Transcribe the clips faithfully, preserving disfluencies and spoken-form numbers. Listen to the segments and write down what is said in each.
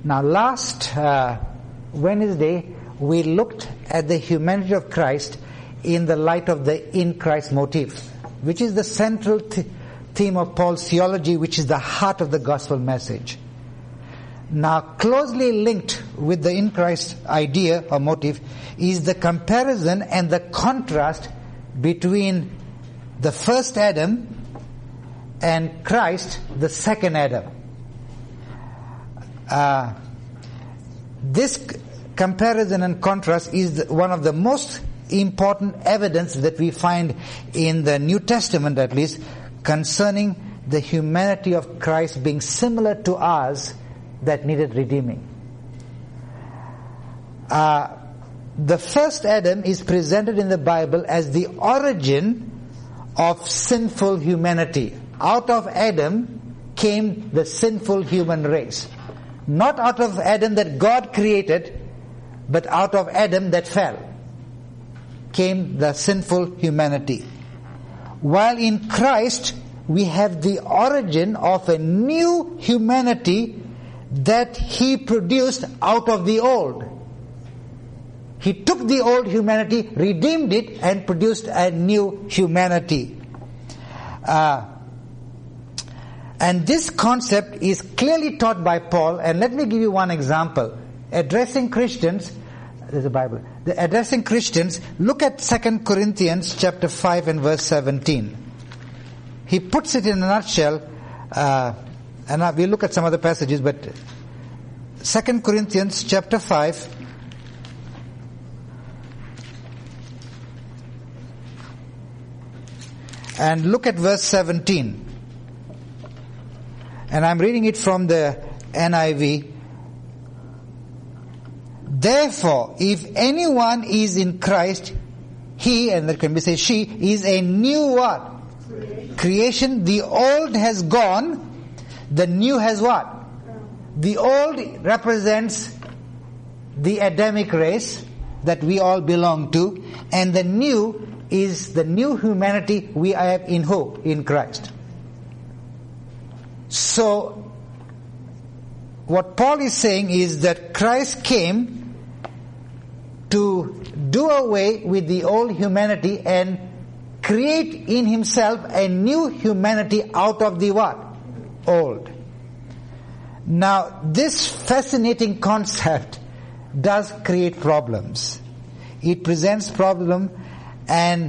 Now, last uh, Wednesday, we looked at the humanity of Christ in the light of the in Christ motif, which is the central th- theme of Paul's theology, which is the heart of the gospel message. Now, closely linked with the in Christ idea or motive is the comparison and the contrast between the first Adam and Christ, the second Adam. Uh, this c- comparison and contrast is the, one of the most important evidence that we find in the New Testament, at least, concerning the humanity of Christ being similar to ours that needed redeeming. Uh, the first Adam is presented in the Bible as the origin of sinful humanity. Out of Adam came the sinful human race. Not out of Adam that God created, but out of Adam that fell came the sinful humanity. While in Christ we have the origin of a new humanity that He produced out of the old. He took the old humanity, redeemed it, and produced a new humanity. Uh, and this concept is clearly taught by Paul, and let me give you one example. Addressing Christians, there's a Bible, the addressing Christians, look at Second Corinthians chapter five and verse seventeen. He puts it in a nutshell, uh, and we'll look at some other passages, but Second Corinthians chapter five, and look at verse seventeen. And I'm reading it from the N I V. Therefore, if anyone is in Christ, he, and there can be say she, is a new what? Creation. Creation. The old has gone, the new has what? The old represents the Adamic race that we all belong to, and the new is the new humanity we have in hope in Christ. So, what Paul is saying is that Christ came to do away with the old humanity and create in Himself a new humanity out of the what? Old. Now, this fascinating concept does create problems. It presents problem and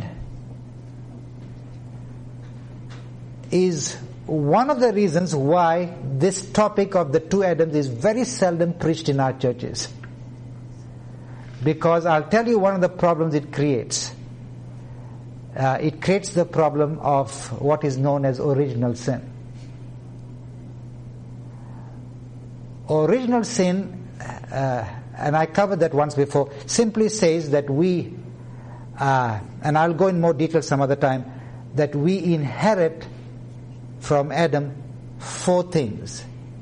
is one of the reasons why this topic of the two Adams is very seldom preached in our churches. Because I'll tell you one of the problems it creates. Uh, it creates the problem of what is known as original sin. Original sin, uh, and I covered that once before, simply says that we, uh, and I'll go in more detail some other time, that we inherit from Adam four things: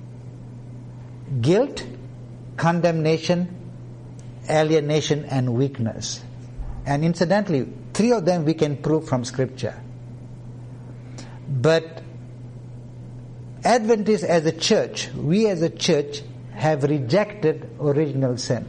guilt, condemnation, alienation, and weakness. And incidentally, three of them we can prove from Scripture. But Adventists as a church, we as a church have rejected original sin.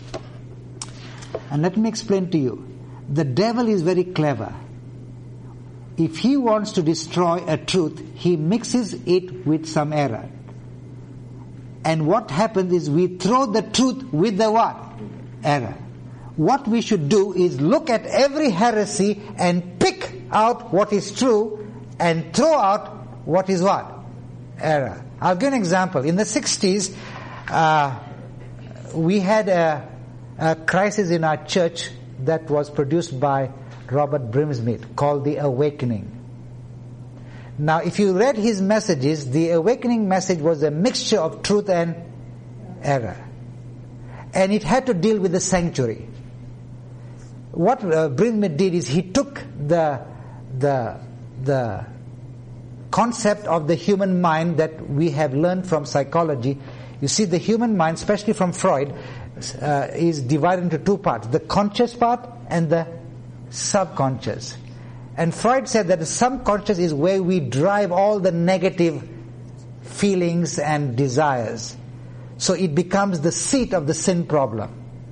And let me explain to you. The devil is very clever. If he wants to destroy a truth, he mixes it with some error. And what happens is we throw the truth with the what? Error. What we should do is look at every heresy and pick out what is true and throw out what is what? Error. I'll give an example. In the sixties, uh, we had a, a crisis in our church that was produced by Robert Brimsmith called The Awakening. Now, if you read his messages, the Awakening message was a mixture of truth and error. And it had to deal with the sanctuary. What uh, Brimsmith did is he took the, the, the concept of the human mind that we have learned from psychology. You see, the human mind, especially from Freud, uh, is divided into two parts: the conscious part and the subconscious. And Freud said that the subconscious is where we drive all the negative feelings and desires. So it becomes the seat of the sin problem.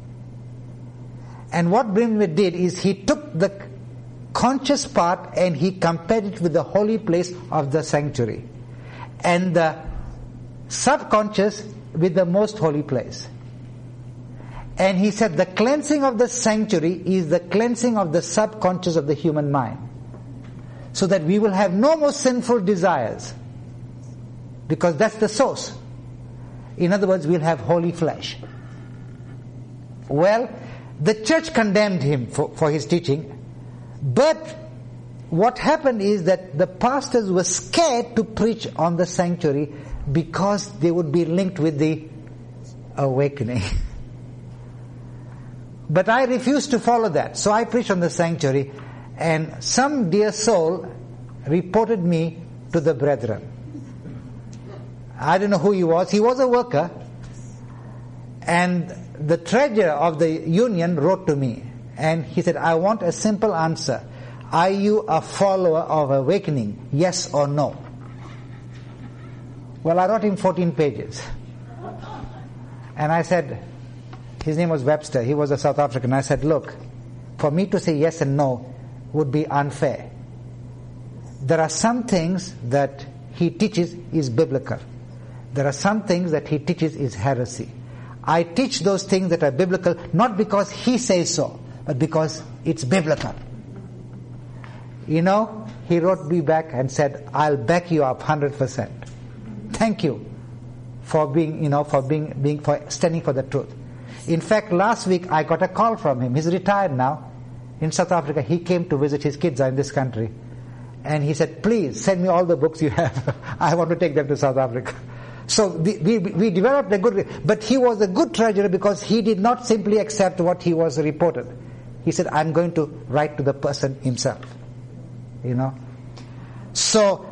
And what Brimley did is he took the conscious part and he compared it with the holy place of the sanctuary, and the subconscious with the most holy place. And he said the cleansing of the sanctuary is the cleansing of the subconscious of the human mind, so that we will have no more sinful desires, because that's the source. In other words, we'll have holy flesh. Well, the church condemned him for, for his teaching, but what happened is that the pastors were scared to preach on the sanctuary because they would be linked with the awakening. But I refused to follow that, so I preached on the sanctuary, and some dear soul reported me to the brethren. I don't know who he was. He was a worker, and the treasurer of the union wrote to me, and he said, I want a simple answer. Are you a follower of awakening? Yes or no? Well, I wrote him fourteen pages. And I said, his name was Webster, he was a South African. I said, look, for me to say yes and no would be unfair. There are some things that he teaches is biblical. There are some things that he teaches is heresy. I teach those things that are biblical, not because he says so, but because it's biblical. You know, he wrote me back and said, I'll back you up one hundred percent. Thank you for being, you know, for being, being, for standing for the truth. In fact, last week I got a call from him. He's retired now in South Africa. He came to visit, his kids are in this country. And he said, please send me all the books you have. I want to take them to South Africa. So we, we, we developed a good, but he was a good treasurer because he did not simply accept what he was reported. He said, I'm going to write to the person himself. You know. So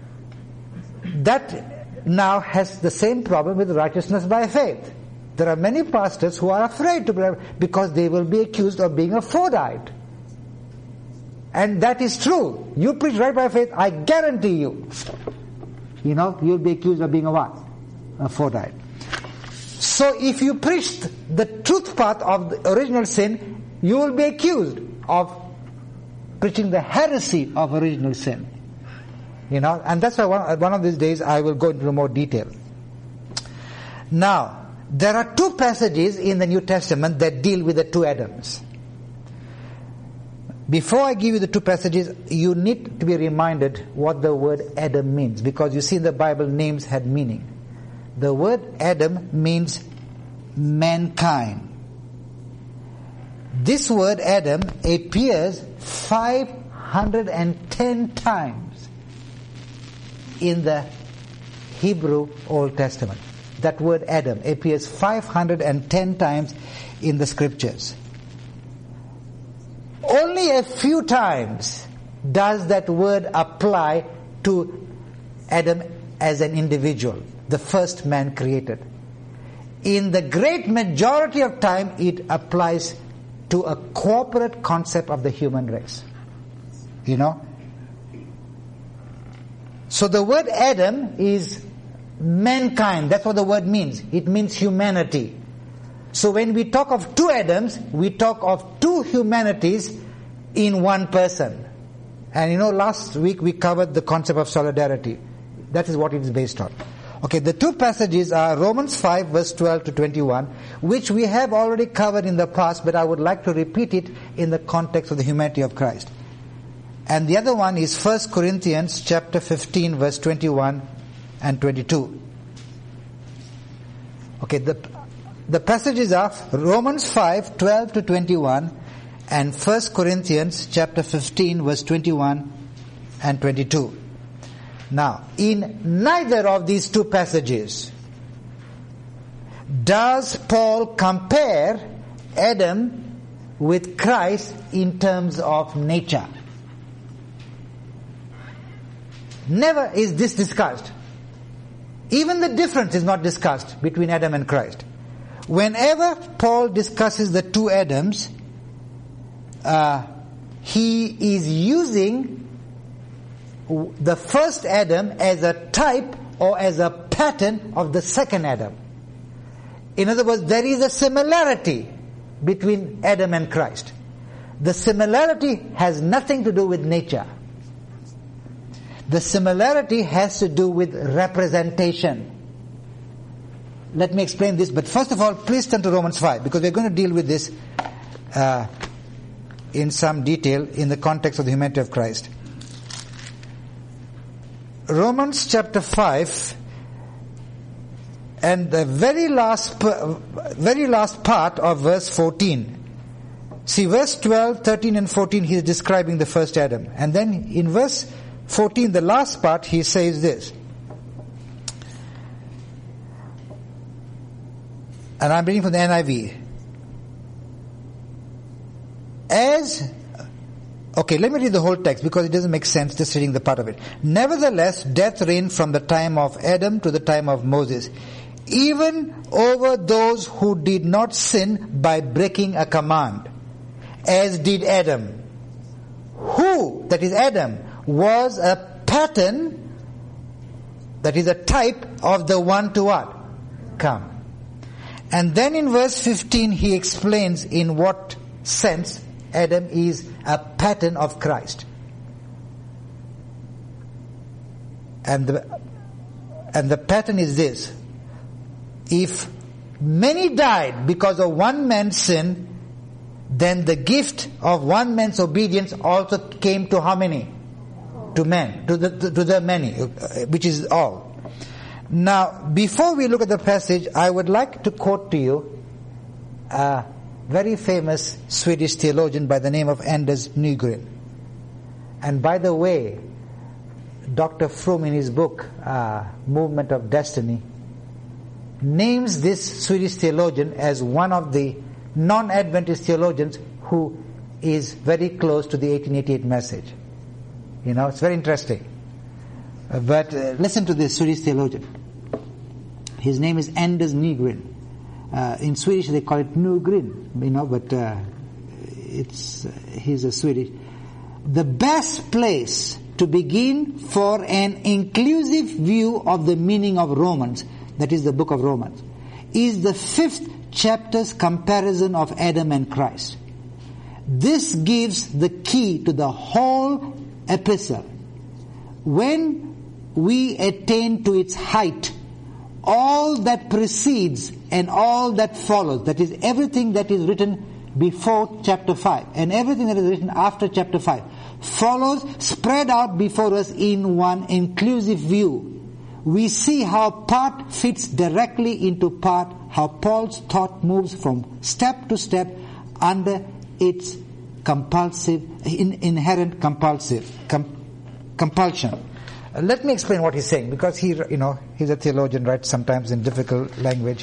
that now has the same problem with righteousness by faith. There are many pastors who are afraid to believe because they will be accused of being a Fordite. And that is true. You preach right by faith, I guarantee you, you know, you'll be accused of being a what? A Fordite. So if you preach the truth path of the original sin, you will be accused of preaching the heresy of original sin. You know, and that's why one, one of these days I will go into more detail. Now, there are two passages in the New Testament that deal with the two Adams. Before I give you the two passages, you need to be reminded what the word Adam means, because you see in the Bible names had meaning. The word Adam means mankind. This word Adam appears five hundred ten times in the Hebrew Old Testament. That word Adam appears five hundred ten times in the scriptures. Only a few times does that word apply to Adam as an individual, the first man created. In the great majority of time, it applies to a corporate concept of the human race. You know? So the word Adam is mankind. That's what the word means. It means humanity. So when we talk of two Adams, we talk of two humanities in one person. And you know, last week we covered the concept of solidarity. That is what it is based on. Okay, the two passages are Romans five verse twelve to twenty-one, which we have already covered in the past, but I would like to repeat it in the context of the humanity of Christ. And the other one is First Corinthians chapter fifteen verse twenty-one and twenty-two. Okay, the the passages are Romans five twelve to twenty-one and First Corinthians chapter fifteen verse twenty-one and twenty-two. Now, in neither of these two passages does Paul compare Adam with Christ in terms of nature. Never is this discussed. Even the difference is not discussed between Adam and Christ. Whenever Paul discusses the two Adams, uh, he is using the first Adam as a type or as a pattern of the second Adam. In other words, there is a similarity between Adam and Christ. The similarity has nothing to do with nature. The similarity has to do with representation. Let me explain this, but first of all, please turn to Romans five, because we're going to deal with this uh, in some detail in the context of the humanity of Christ. Romans chapter five, and the very last, very last part of verse fourteen. See, verse twelve, thirteen and fourteen, he is describing the first Adam. And then in verse fourteen, the last part, he says this. And I'm reading from the N I V. As, okay, let me read the whole text because it doesn't make sense just reading the part of it. Nevertheless, death reigned from the time of Adam to the time of Moses, even over those who did not sin by breaking a command, as did Adam, who, that is Adam, was a pattern, that is a type of the one to what? Come. And then in verse fifteen he explains in what sense Adam is a pattern of Christ. And the, and the pattern is this. If many died because of one man's sin, then the gift of one man's obedience also came to how many? To men, to the, to, to the many, which is all. Now, before we look at the passage, I would like to quote to you a very famous Swedish theologian by the name of Anders Nygren. And by the way, Doctor Fromm in his book, uh, Movement of Destiny, names this Swedish theologian as one of the non-Adventist theologians who is very close to the eighteen eighty-eight message. You know, it's very interesting. Uh, but uh, listen to this Swedish theologian. His name is Anders Nygren. Uh, in Swedish they call it Nygren, you know, but uh, it's uh, he's a Swedish. The best place to begin for an inclusive view of the meaning of Romans, that is the book of Romans, is the fifth chapter's comparison of Adam and Christ. This gives the key to the whole epistle. When we attain to its height, all that precedes and all that follows, that is everything that is written before chapter five and everything that is written after chapter five, follows spread out before us in one inclusive view. We see how part fits directly into part, how Paul's thought moves from step to step under its compulsive, in, inherent compulsive com, compulsion. Uh, let me explain what he's saying, because he, you know, he's a theologian, writes sometimes in difficult language.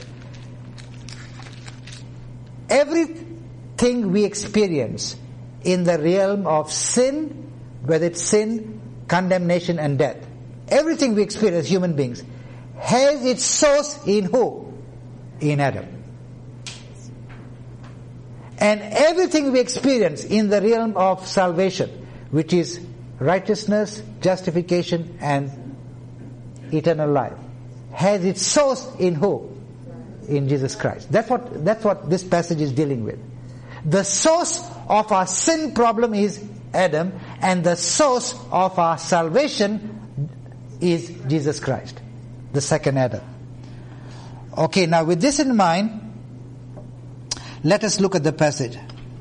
Everything we experience in the realm of sin, whether it's sin, condemnation and death, everything we experience as human beings has its source in who? In Adam. And everything we experience in the realm of salvation, which is righteousness, justification and eternal life, has its source in who? In Jesus Christ. That's what, that's what this passage is dealing with. The source of our sin problem is Adam, and the source of our salvation is Jesus Christ, the second Adam. Okay, now with this in mind, let us look at the passage.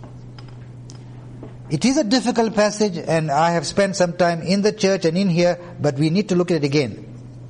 It is a difficult passage, and I have spent some time in the church and in here, but we need to look at it again.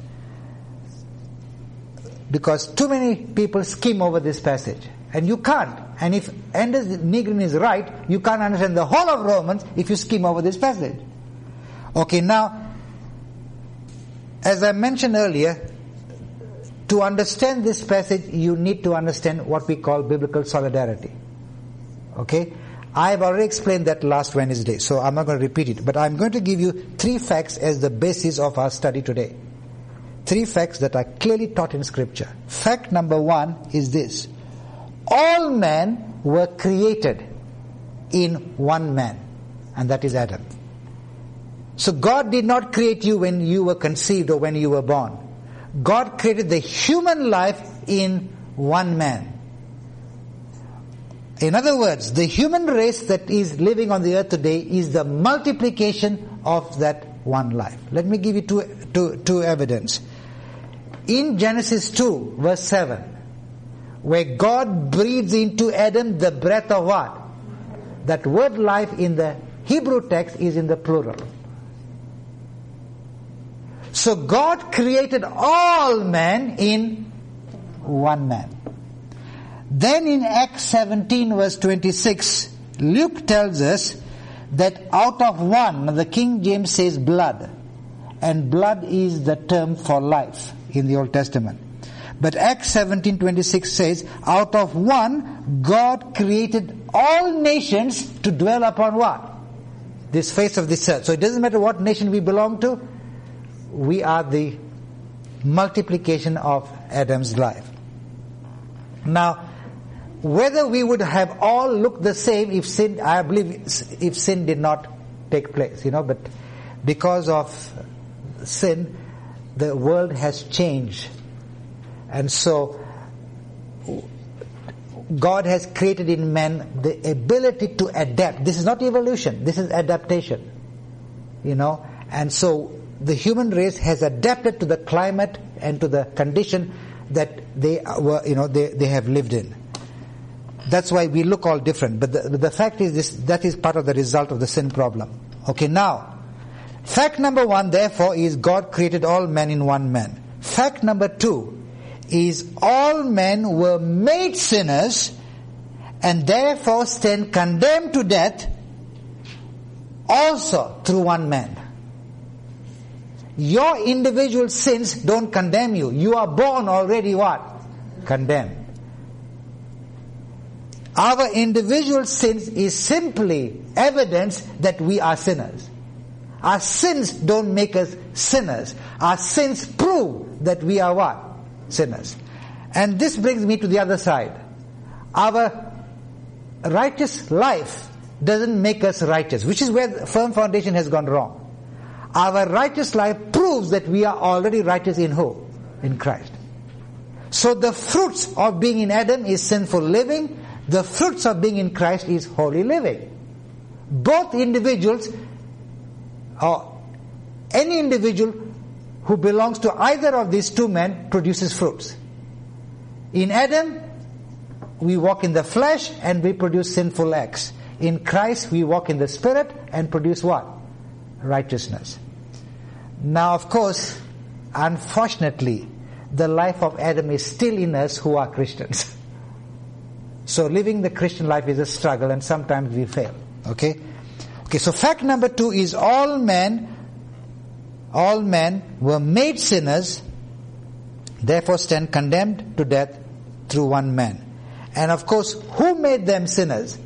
Because too many people skim over this passage. And you can't. And if Anders Nygren is right, you can't understand the whole of Romans if you skim over this passage. Okay, now, as I mentioned earlier, to understand this passage, you need to understand what we call biblical solidarity. Okay? I have already explained that last Wednesday, so I'm not going to repeat it. But I'm going to give you three facts as the basis of our study today. Three facts that are clearly taught in Scripture. Fact number one is this. All men were created in one man, and that is Adam. So God did not create you when you were conceived or when you were born. God created the human life in one man. In other words, the human race that is living on the earth today is the multiplication of that one life. Let me give you two, two, two evidence. In Genesis two, verse seven, where God breathes into Adam the breath of what? That word life in the Hebrew text is in the plural. So God created all men in one man. Then in Acts seventeen verse twenty-six, Luke tells us that out of one, the King James says blood, and blood is the term for life in the Old Testament. But Acts seventeen twenty-six says, out of one, God created all nations to dwell upon what? This face of this earth. So it doesn't matter what nation we belong to, we are the multiplication of Adam's life. Now, whether we would have all looked the same if sin, I believe, if sin did not take place, you know, but because of sin, the world has changed. And so, God has created in man the ability to adapt. This is not evolution, this is adaptation. You know, and so the human race has adapted to the climate and to the condition that they were, you know, they, they have lived in. That's why we look all different. But the, the fact is this, that is part of the result of the sin problem. Okay, now, fact number one, therefore, is God created all men in one man. Fact number two is all men were made sinners and therefore stand condemned to death also through one man. Your individual sins don't condemn you. You are born already what? Condemned. Our individual sins is simply evidence that we are sinners. Our sins don't make us sinners. Our sins prove that we are what? Sinners. And this brings me to the other side. Our righteous life doesn't make us righteous, which is where the firm foundation has gone wrong. Our righteous life proves that we are already righteous in who? In Christ. So the fruits of being in Adam is sinful living. The fruits of being in Christ is holy living. Both individuals, or any individual who belongs to either of these two men, produces fruits. In Adam, we walk in the flesh and we produce sinful acts. In Christ, we walk in the Spirit and produce what? Righteousness. Now, of course, unfortunately, the life of Adam is still in us who are Christians. So living the Christian life is a struggle and sometimes we fail. Okay? Okay, so fact number two is all men, all men were made sinners, therefore stand condemned to death through one man. And of course, who made them sinners?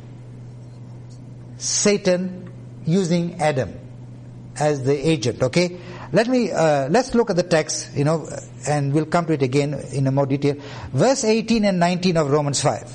Satan, using Adam as the agent. Okay? Let me, uh, let's look at the text, you know, and we'll come to it again in a more detail. Verse eighteen and nineteen of Romans five.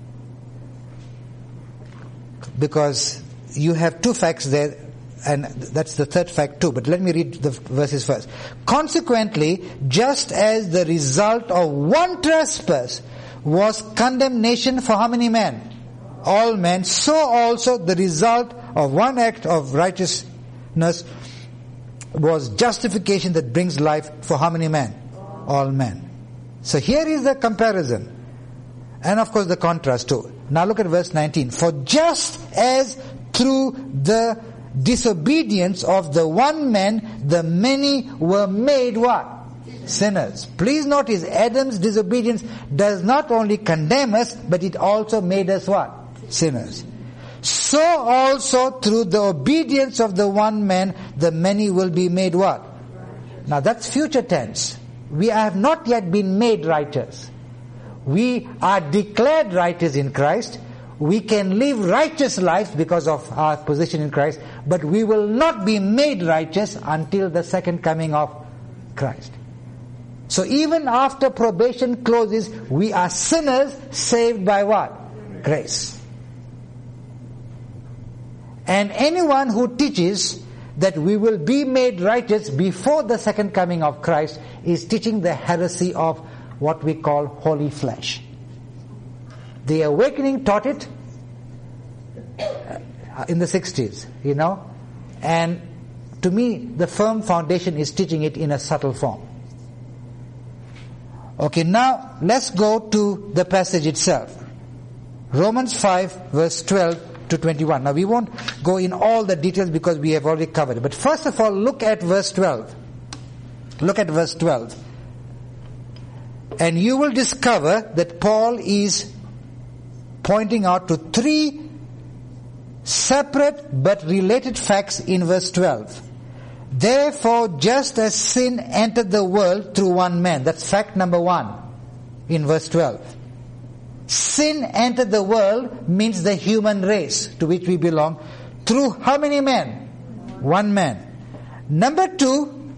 Because you have two facts there, and that's the third fact too, but let me read the verses first. Consequently, just as the result of one trespass was condemnation for how many men? All men. So also the result of one act of righteousness was justification that brings life for how many men? All men. So here is the comparison. And of course the contrast too. Now look at verse nineteen. For just as through the disobedience of the one man, the many were made what? Sinners. Please notice, Adam's disobedience does not only condemn us, but it also made us what? Sinners. So also through the obedience of the one man, the many will be made what? Now that's future tense. We have not yet been made righteous. We are declared righteous in Christ. We can live righteous lives because of our position in Christ, but we will not be made righteous until the second coming of Christ. So even after probation closes, we are sinners saved by what? Grace. And anyone who teaches that we will be made righteous before the second coming of Christ is teaching the heresy of what we call holy flesh. The Awakening taught it in the sixties, you know, and to me the Firm Foundation is teaching it in a subtle form. Okay, now let's go to the passage itself. Romans five verse twelve to twenty-one. Now we won't go in all the details because we have already covered it. But first of all, look at verse twelve. Look at verse twelve. And you will discover that Paul is pointing out to three separate but related facts in verse twelve. Therefore, just as sin entered the world through one man. That's fact number one in verse twelve. Sin entered the world means the human race to which we belong. Through how many men? One man. Number two,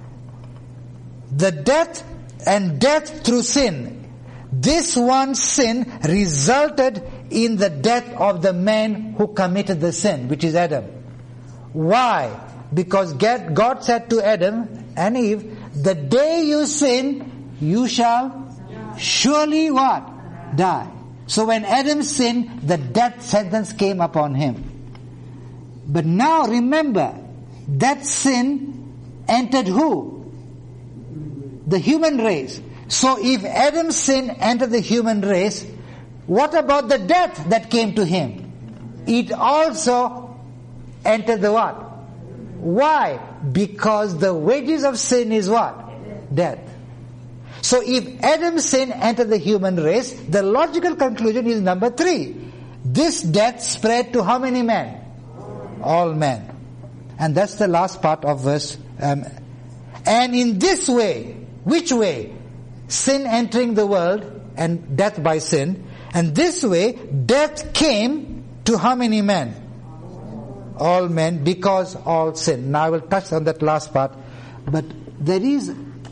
the death and death through sin. This one sin resulted in the death of the man who committed the sin, which is Adam. Why? Because God said to Adam and Eve, the day you sin, you shall surely what? Die. So when Adam sinned, the death sentence came upon him. But now remember, that sin entered who? The human race. So if Adam's sin entered the human race, what about the death that came to him? It also entered the what? Why? Because the wages of sin is what? Death. So if Adam's sin entered the human race, the logical conclusion is number three. This death spread to how many men? All men. And that's the last part of verse. Um, and in this way, which way? Sin entering the world and death by sin. And this way, death came to how many men? All men, because all sin. Now I will touch on that last part. But there is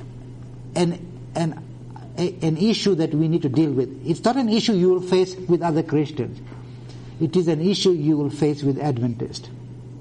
an an a, an issue that we need to deal with. It's not an issue you will face with other Christians. It is an issue you will face with Adventists.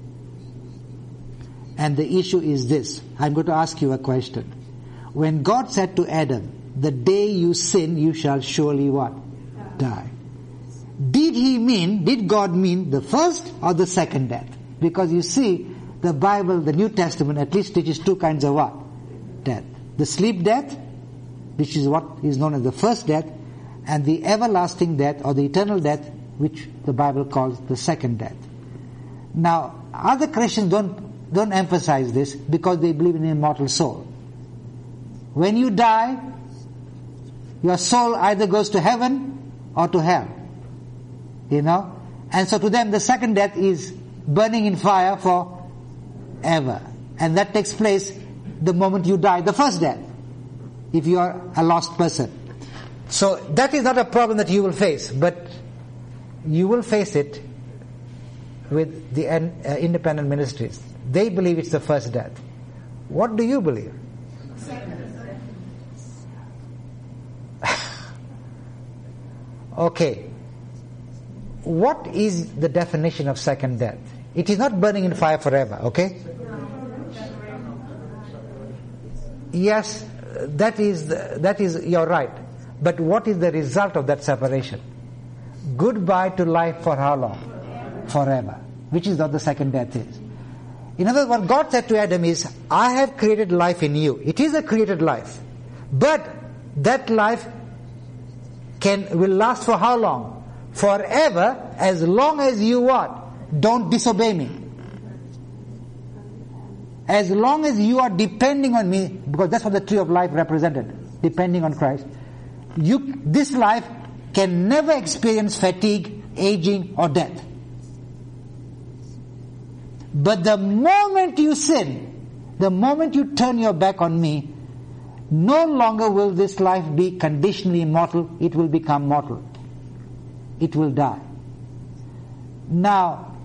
And the issue is this. I'm going to ask you a question. When God said to Adam, the day you sin, you shall surely what? Die. Did he mean, did God mean the first or the second death? Because you see, the Bible, the New Testament at least teaches two kinds of what? Death. The sleep death, which is what is known as the first death, and the everlasting death or the eternal death, which the Bible calls the second death. Now, other Christians don't, don't emphasize this because they believe in an immortal soul. When you die, your soul either goes to heaven or to hell. You know? And so to them the second death is burning in fire forever. And that takes place the moment you die, the first death, if you are a lost person. So that is not a problem that you will face, but you will face it with the uh, independent ministries. They believe it's the first death. What do you believe? Okay. What is the definition of second death? It is not burning in fire forever, okay? Yes, that is, that is, you're right. But what is the result of that separation? Goodbye to life for how long? Forever. Which is what the second death is. In other words, what God said to Adam is, I have created life in you. It is a created life. But that life can will last for how long? Forever, as long as you what? Don't disobey me. As long as you are depending on me, because that's what the tree of life represented, depending on Christ, you, this life can never experience fatigue, aging, or death. But the moment you sin, the moment you turn your back on me, no longer will this life be conditionally mortal, it will become mortal. It will die. Now,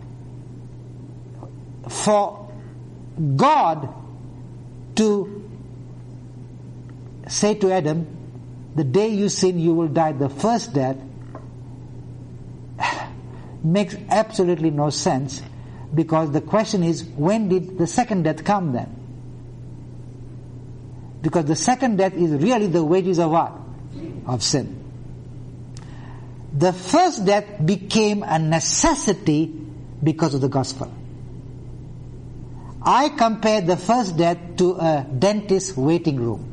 for God to say to Adam, the day you sin you will die the first death, makes absolutely no sense, because the question is, when did the second death come then? Because the second death is really the wages of what? of sin. The first death became a necessity because of the gospel. I compare the first death to a dentist's waiting room.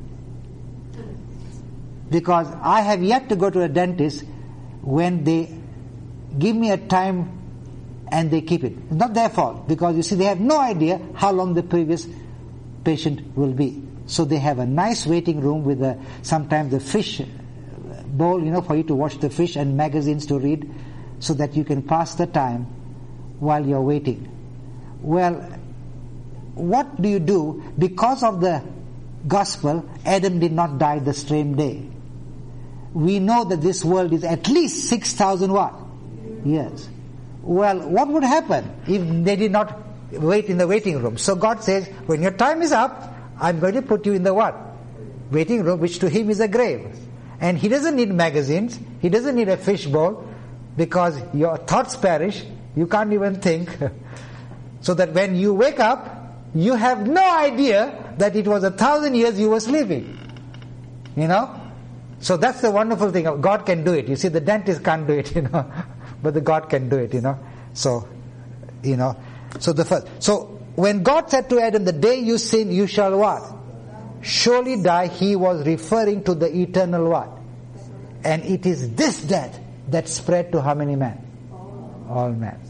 Because I have yet to go to a dentist when they give me a time and they keep it. It's not their fault, because you see, they have no idea how long the previous patient will be. So they have a nice waiting room with a, sometimes the fish bowl, you know, for you to watch the fish, and magazines to read, so that you can pass the time while you're waiting. Well, what do you do? Because of the gospel, Adam did not die the same day. We know that this world is at least six thousand what? Years. Well, what would happen if they did not wait in the waiting room? So God says, when your time is up, I'm going to put you in the what? Waiting room, which to him is a grave. And he doesn't need magazines, he doesn't need a fish bowl, because your thoughts perish, you can't even think. So that when you wake up, you have no idea that it was a thousand years you were sleeping. You know? So that's the wonderful thing. God can do it. You see, the dentist can't do it, you know. But the God can do it, you know. So, you know. So the first. So when God said to Adam, the day you sin, you shall what? Surely die, he was referring to the eternal what? And it is this death that spread to how many men? All men.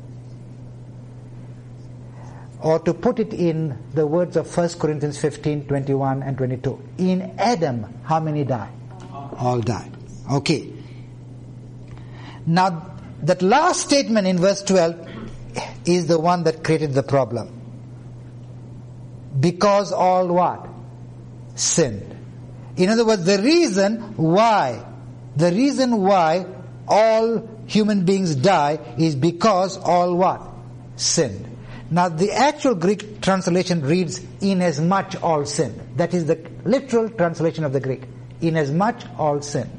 Or to put it in the words of First Corinthians fifteen, twenty-one and twenty-two. In Adam, how many die? All died. Okay. Now, that last statement in verse twelve is the one that created the problem. Because all what? Sinned. In other words, the reason why, the reason why all human beings die is because all what? Sinned. Now, the actual Greek translation reads, inasmuch all sinned. That is the literal translation of the Greek. Inasmuch all sinned.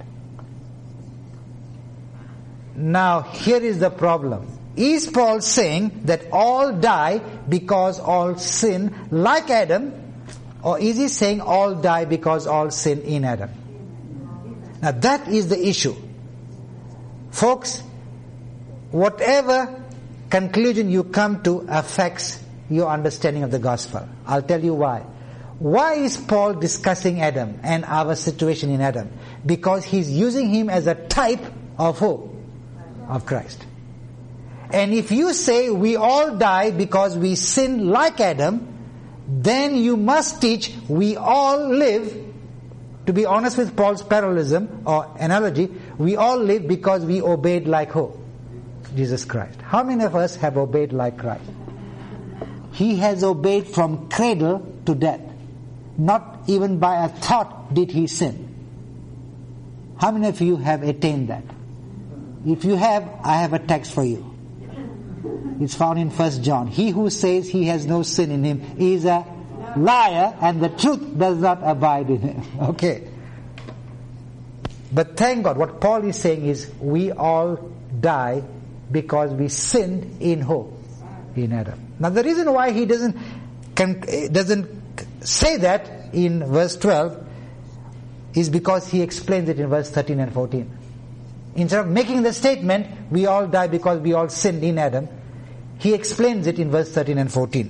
Now, here is the problem. Is Paul saying that all die because all sin like Adam, or is he saying all die because all sin in Adam? Now, that is the issue. Folks, whatever conclusion you come to affects your understanding of the gospel. I'll tell you why. Why is Paul discussing Adam and our situation in Adam? Because he's using him as a type of who? Of Christ. And if you say we all die because we sin like Adam, then you must teach we all live, to be honest with Paul's parallelism or analogy, we all live because we obeyed like who? Jesus Christ. How many of us have obeyed like Christ? He has obeyed from cradle to death. Not even by a thought did he sin. How many of you have attained that? If you have, I have a text for you. It's found in First John. He who says he has no sin in him is a liar, and the truth does not abide in him. Okay. But thank God, what Paul is saying is, we all die because we sinned in who? In Adam. Now the reason why he doesn't can, doesn't say that in verse twelve is because he explains it in verse thirteen and fourteen. Instead of making the statement, we all die because we all sinned in Adam, he explains it in verse thirteen and fourteen.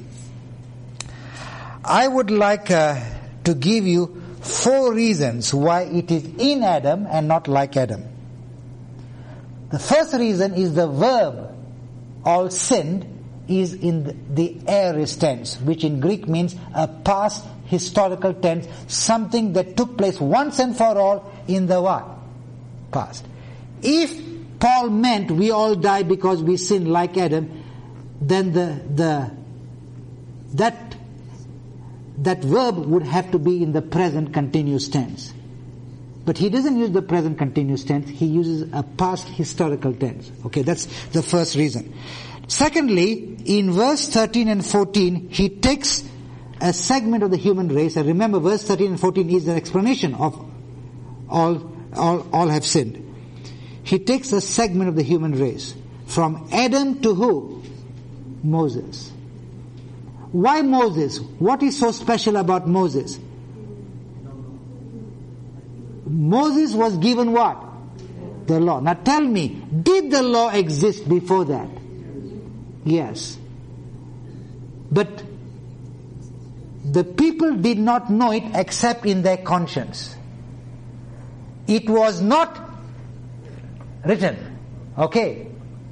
I would like uh, to give you four reasons why it is in Adam and not like Adam. The first reason is the verb all sinned is in the aorist tense, which in Greek means a past historical tense, something that took place once and for all in the what? Past. If Paul meant we all die because we sin like Adam, then the the that that verb would have to be in the present continuous tense. But he doesn't use the present continuous tense, he uses a past historical tense. Okay, that's the first reason. Secondly, in verse thirteen and fourteen, he takes a segment of the human race, and remember verse thirteen and fourteen is an explanation of all, all, all have sinned. He takes a segment of the human race, from Adam to who? Moses. Why Moses? What is so special about Moses? Moses was given what? The law. Now tell me, did the law exist before that? Yes. But the people did not know it except in their conscience. It was not written. Okay.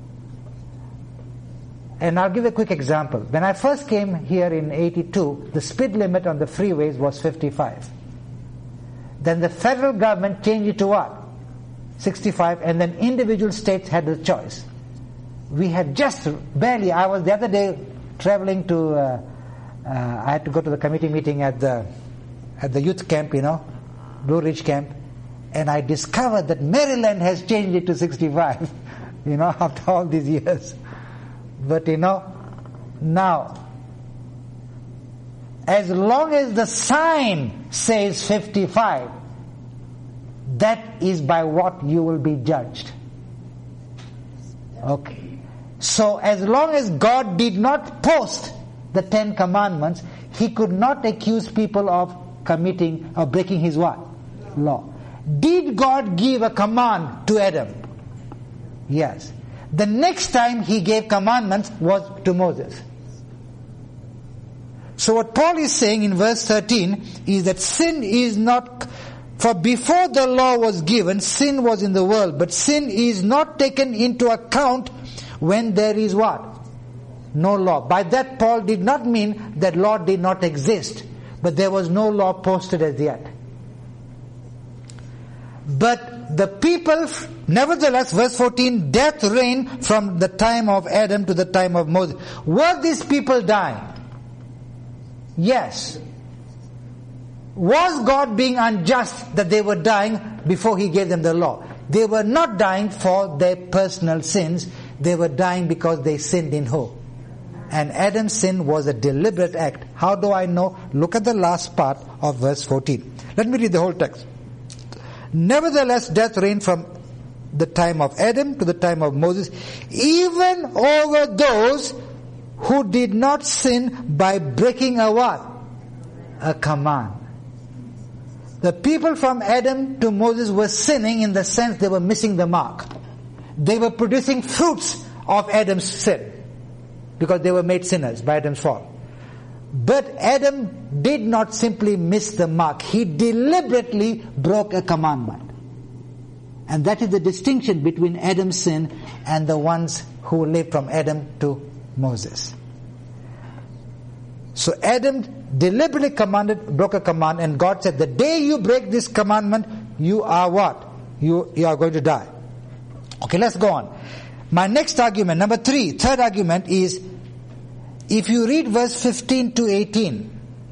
And I'll give a quick example. When I first came here in eighty-two, the speed limit on the freeways was fifty-five. Then the federal government changed it to what? sixty-five, and then individual states had the choice. We had just barely, I was the other day traveling to, uh, uh, I had to go to the committee meeting at the at the youth camp, you know, Blue Ridge camp, and I discovered that Maryland has changed it to sixty-five, you know, after all these years. But you know, now, as long as the sign says fifty-five, that is by what you will be judged. Okay. So as long as God did not post the Ten Commandments, He could not accuse people of committing or breaking His what? Law. Did God give a command to Adam? Yes. The next time He gave commandments was to Moses. So what Paul is saying in verse thirteen is that sin is not, for before the law was given, sin was in the world, but sin is not taken into account when there is what? No law. By that Paul did not mean that law did not exist, but there was no law posted as yet. But the people, nevertheless, verse fourteen, death reigned from the time of Adam to the time of Moses. Were these people dying? Yes. Was God being unjust that they were dying before He gave them the law? They were not dying for their personal sins. They were dying because they sinned in who? And Adam's sin was a deliberate act. How do I know? Look at the last part of verse fourteen. Let me read the whole text. Nevertheless, death reigned from the time of Adam to the time of Moses, even over those who did not sin by breaking a what? A command. The people from Adam to Moses were sinning in the sense they were missing the mark. They were producing fruits of Adam's sin because they were made sinners by Adam's fall. But Adam did not simply miss the mark. He deliberately broke a commandment. And that is the distinction between Adam's sin and the ones who lived from Adam to Moses. So Adam deliberately commanded, broke a command, and God said, the day you break this commandment, you are what? You, you are going to die. Okay, let's go on. My next argument, number three, third argument is, if you read verse fifteen to eighteen,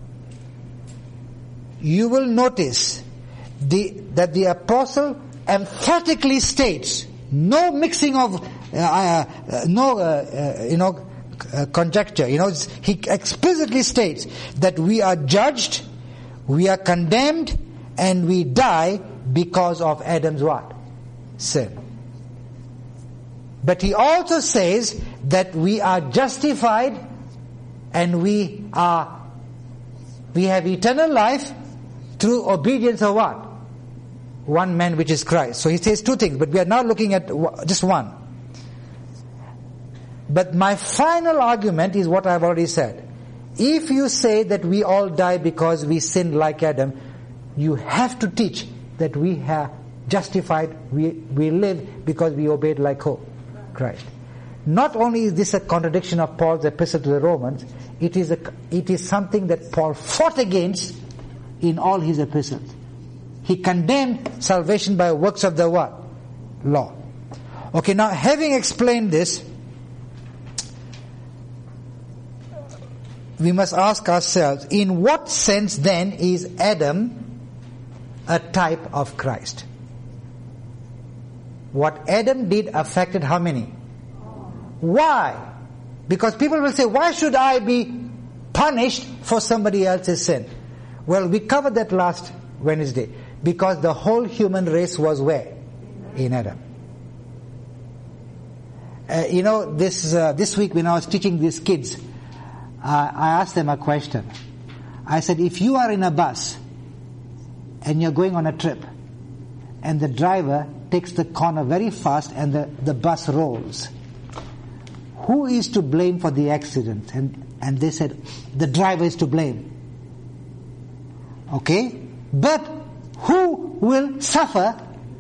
you will notice the, that the apostle emphatically states, no mixing of, uh, uh, no, uh, uh, you know, uh, conjecture. You know, he explicitly states that we are judged, we are condemned, and we die because of Adam's what? Sin. But he also says that we are justified and we are, we have eternal life through obedience of what? One man, which is Christ. So he says two things, but we are now looking at just one. But my final argument is what I've already said. If you say that we all die because we sinned like Adam, you have to teach that we have justified, we, we live because we obeyed like who? Christ. Not only is this a contradiction of Paul's epistle to the Romans, it is a, it is something that Paul fought against in all his epistles. He condemned salvation by works of the what? Law. Okay, now having explained this, we must ask ourselves, in what sense then is Adam a type of Christ? What Adam did affected how many? Why? Because people will say, why should I be punished for somebody else's sin? Well, we covered that last Wednesday. Because the whole human race was where? In Adam. Uh, you know, this uh, this week when I was teaching these kids, uh, I asked them a question. I said, if you are in a bus and you're going on a trip and the driver takes the corner very fast and the, the bus rolls. Who is to blame for the accident? And, and they said, the driver is to blame. Okay? But who will suffer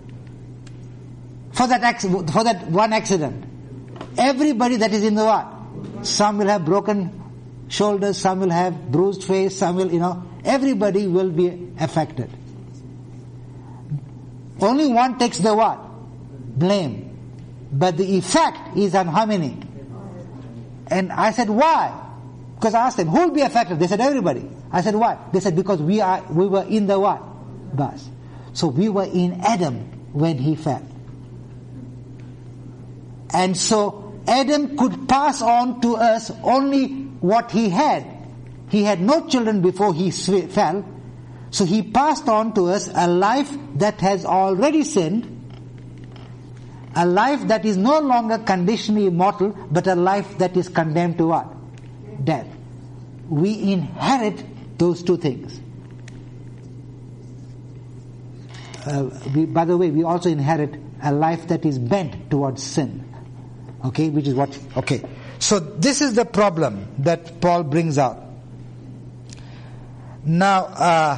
for that accident, for that one accident? Everybody that is in the what? Some will have broken shoulders, some will have bruised face, some will, you know, everybody will be affected. Only one takes the what? Blame. But the effect is on how many? And I said, why? Because I asked them, who will be affected? They said, everybody. I said, why? They said, because we are, we were in the what? Bus. So we were in Adam when he fell. And so Adam could pass on to us only what he had. He had no children before he sw- fell. So he passed on to us a life that has already sinned, a life that is no longer conditionally immortal, but a life that is condemned to what? Death. We inherit those two things. Uh, we, by the way, we also inherit a life that is bent towards sin. Okay, which is what, okay. So this is the problem that Paul brings out. Now, uh,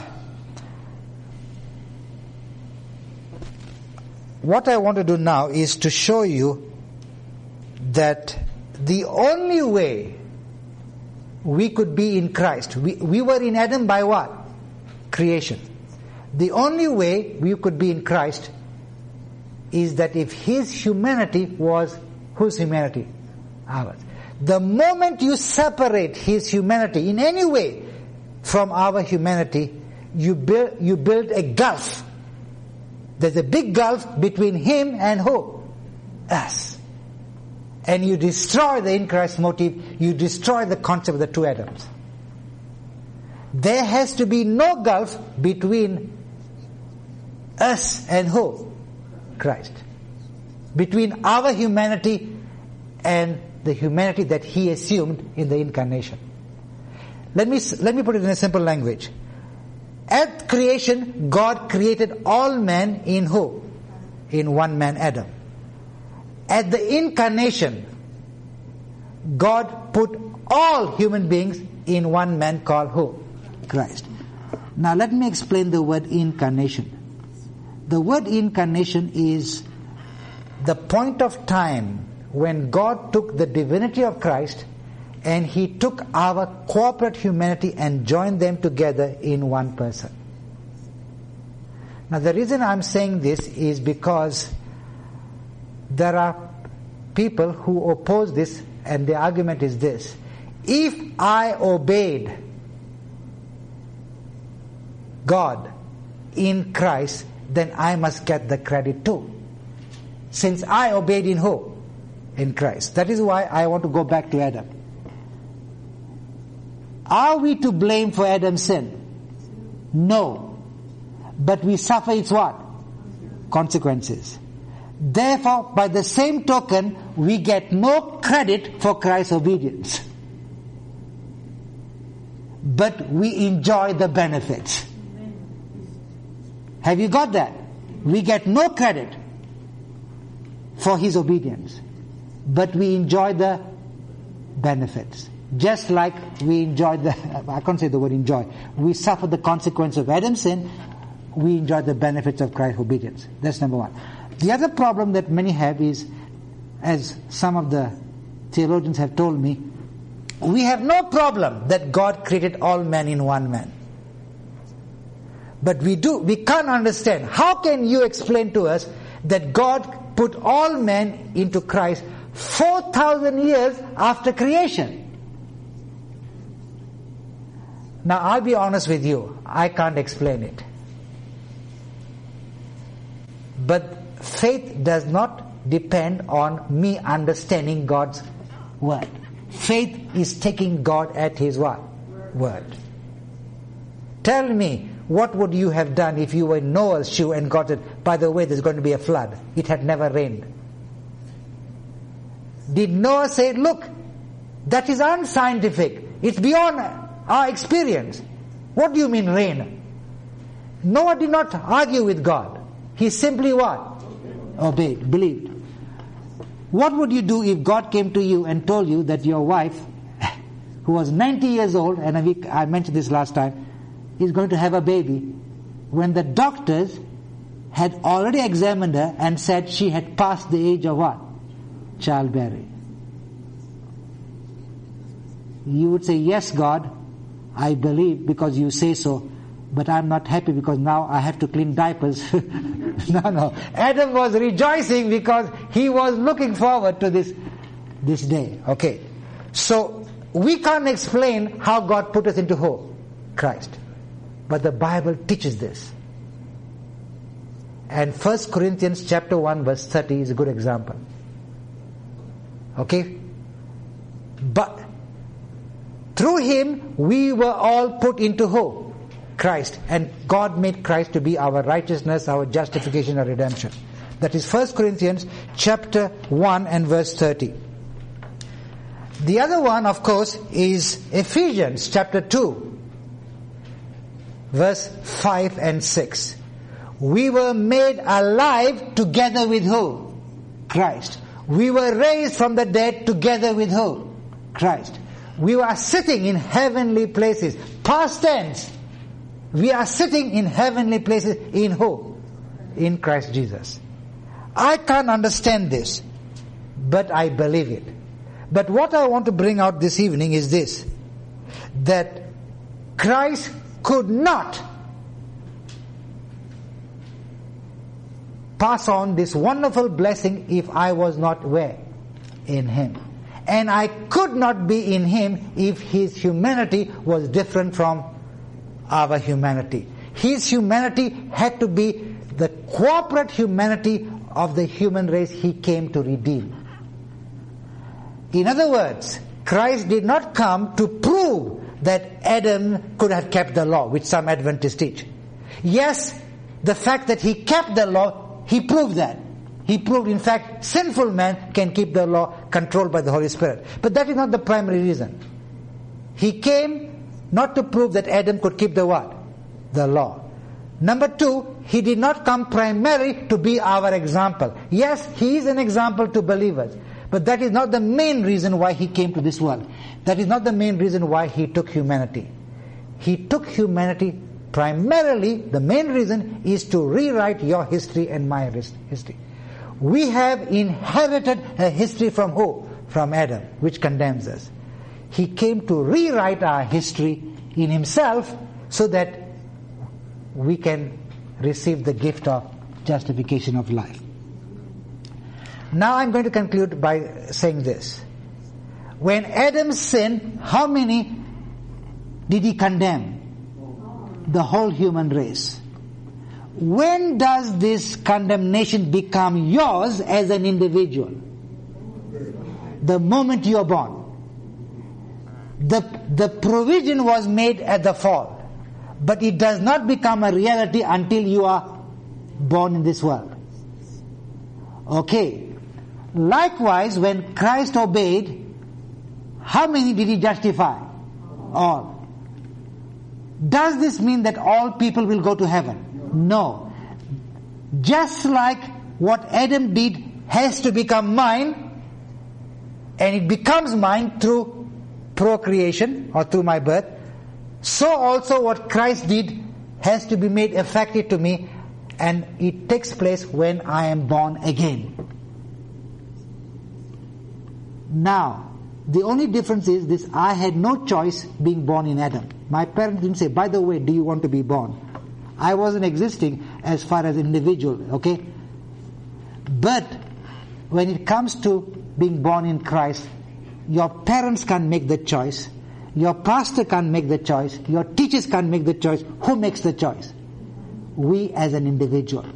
what I want to do now is to show you that the only way we could be in Christ, we, we were in Adam by what? Creation. The only way we could be in Christ is that if his humanity was whose humanity? Ours. The moment you separate his humanity in any way from our humanity, you build, you build a gulf. There's a big gulf between him and who? Us. And you destroy the in Christ motive, you destroy the concept of the two Adams. There has to be no gulf between us and who? Christ. Between our humanity and the humanity that he assumed in the incarnation. Let me let me put it in a simple language. At creation, God created all men in who? In one man, Adam. At the incarnation, God put all human beings in one man called who? Christ. Now let me explain the word incarnation. The word incarnation is the point of time when God took the divinity of Christ and he took our corporate humanity and joined them together in one person. Now the reason I'm saying this is because there are people who oppose this, and the argument is this: if I obeyed God in Christ, then I must get the credit too. Since I obeyed in who? In Christ. That is why I want to go back to Adam. Are we to blame for Adam's sin? No. But we suffer its what? Consequences. Therefore, by the same token, we get no credit for Christ's obedience. But we enjoy the benefits. Have you got that? We get no credit for his obedience, but we enjoy the benefits. Just like we enjoy the, I can't say the word enjoy, we suffer the consequence of Adam's sin, we enjoy the benefits of Christ's obedience. That's number one. The other problem that many have is, as some of the theologians have told me, we have no problem that God created all men in one man. But we do, we can't understand. How can you explain to us that God put all men into Christ four thousand years after creation? Now I'll be honest with you, I can't explain it. But faith does not depend on me understanding God's word. Faith is taking God at his what? Word. Tell me, what would you have done if you were in Noah's shoe and God said, by the way, there's going to be a flood. It had never rained. Did Noah say, look, that is unscientific. It's beyond our experience. What do you mean rain? Noah did not argue with God. He simply what? Obeyed, believed. What would you do if God came to you and told you that your wife, who was ninety years old, and I mentioned this last time, is going to have a baby, when the doctors had already examined her and said she had passed the age of what? Childbearing. You would say, yes, God, I believe because you say so, but I'm not happy because now I have to clean diapers. No, no. Adam was rejoicing because he was looking forward to this, this day. Okay. So, we can't explain how God put us into who? Christ. But the Bible teaches this. And First Corinthians chapter one verse thirty is a good example. Okay? But through Him we were all put into who? Christ. And God made Christ to be our righteousness, our justification, our redemption. That is First Corinthians chapter one and verse thirty. The other one, of course, is Ephesians chapter two, verse five and six. We were made alive together with who? Christ. We were raised from the dead together with who? Christ. We are sitting in heavenly places. Past tense. We are sitting in heavenly places in who? In Christ Jesus. I can't understand this, but I believe it. But what I want to bring out this evening is this, that Christ could not pass on this wonderful blessing if I was not where? In Him. And I could not be in Him if His humanity was different from our humanity. His humanity had to be the corporate humanity of the human race He came to redeem. In other words, Christ did not come to prove that Adam could have kept the law, which some Adventists teach. Yes, the fact that he kept the law, he proved that. He proved, in fact, sinful man can keep the law controlled by the Holy Spirit. But that is not the primary reason. He came not to prove that Adam could keep the what? The law. Number two, He did not come primarily to be our example. Yes, He is an example to believers. But that is not the main reason why He came to this world. That is not the main reason why He took humanity. He took humanity primarily, the main reason is to rewrite your history and my history. We have inherited a history from who? From Adam, which condemns us. He came to rewrite our history in Himself so that we can receive the gift of justification of life. Now I'm going to conclude by saying this. When Adam sinned, how many did he condemn? The whole human race. When does this condemnation become yours as an individual? The moment you are born. The, the provision was made at the fall, but it does not become a reality until you are born in this world. Okay. Likewise, when Christ obeyed, how many did He justify? All. Does this mean that all people will go to heaven? No. Just like what Adam did has to become mine, and it becomes mine through procreation or through my birth, so also what Christ did has to be made effective to me, and it takes place when I am born again. Now, the only difference is this: I had no choice being born in Adam. My parents didn't say, by the way, do you want to be born? I wasn't existing as far as individual, okay? But when it comes to being born in Christ, your parents can't make the choice. Your pastor can't make the choice. Your teachers can't make the choice. Who makes the choice? We as an individual.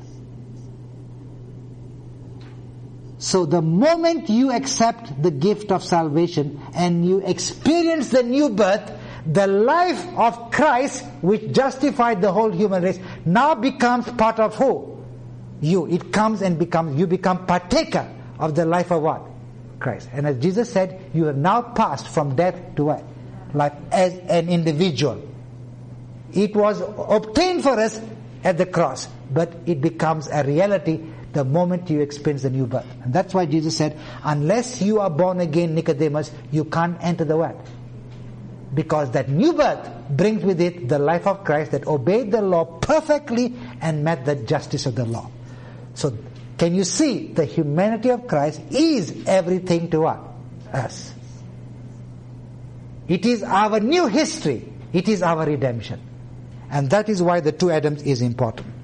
So the moment you accept the gift of salvation and you experience the new birth, the life of Christ, which justified the whole human race, now becomes part of who? You. It comes and becomes, you become partaker of the life of what? Christ. And as Jesus said, you have now passed from death to what? Life as an individual. It was obtained for us at the cross, but it becomes a reality the moment you experience the new birth. And that's why Jesus said, unless you are born again, Nicodemus, you can't enter the world. Because that new birth brings with it the life of Christ that obeyed the law perfectly and met the justice of the law. So, can you see the humanity of Christ is everything to us? It is our new history. It is our redemption. And that is why the two Adams is important.